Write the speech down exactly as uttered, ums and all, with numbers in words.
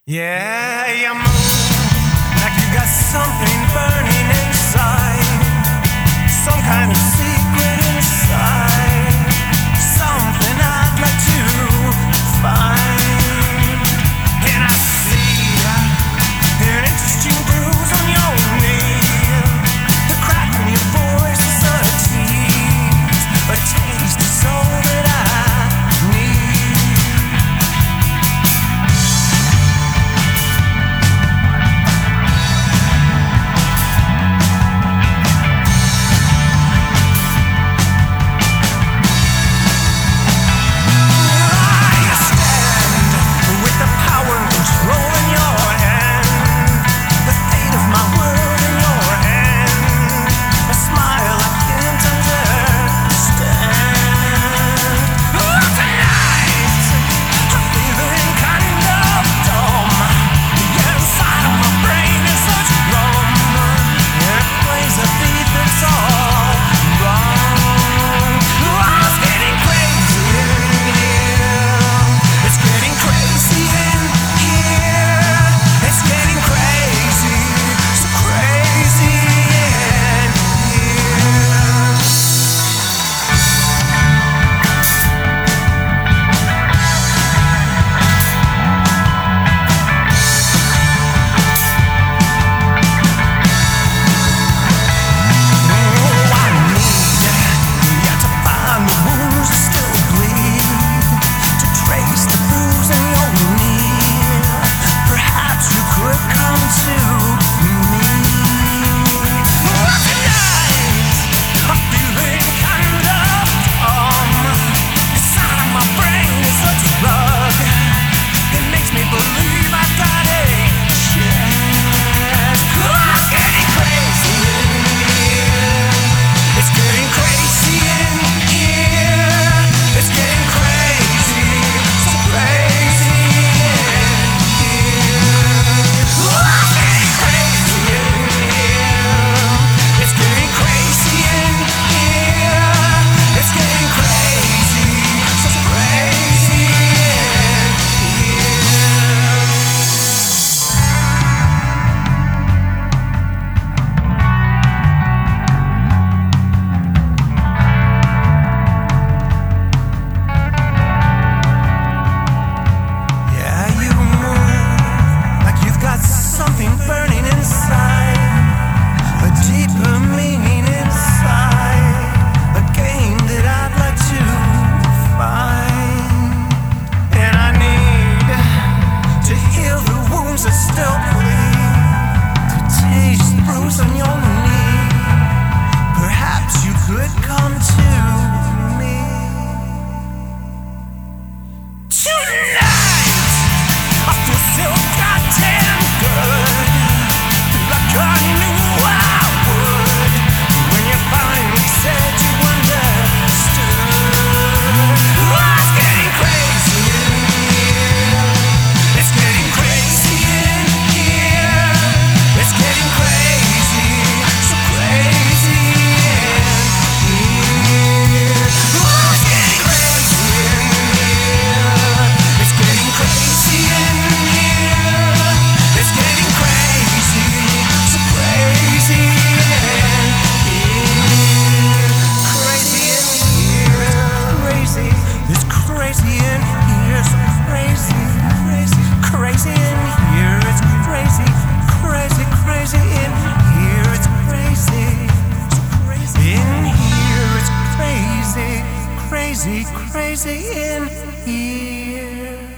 Yeah, you move like you got something burning inside, some kind of secret inside, something I'd like to find. And I see an interesting bruise on your knee, the crack in your voice is a tease, a taste is all that I need. Crazy, crazy in here.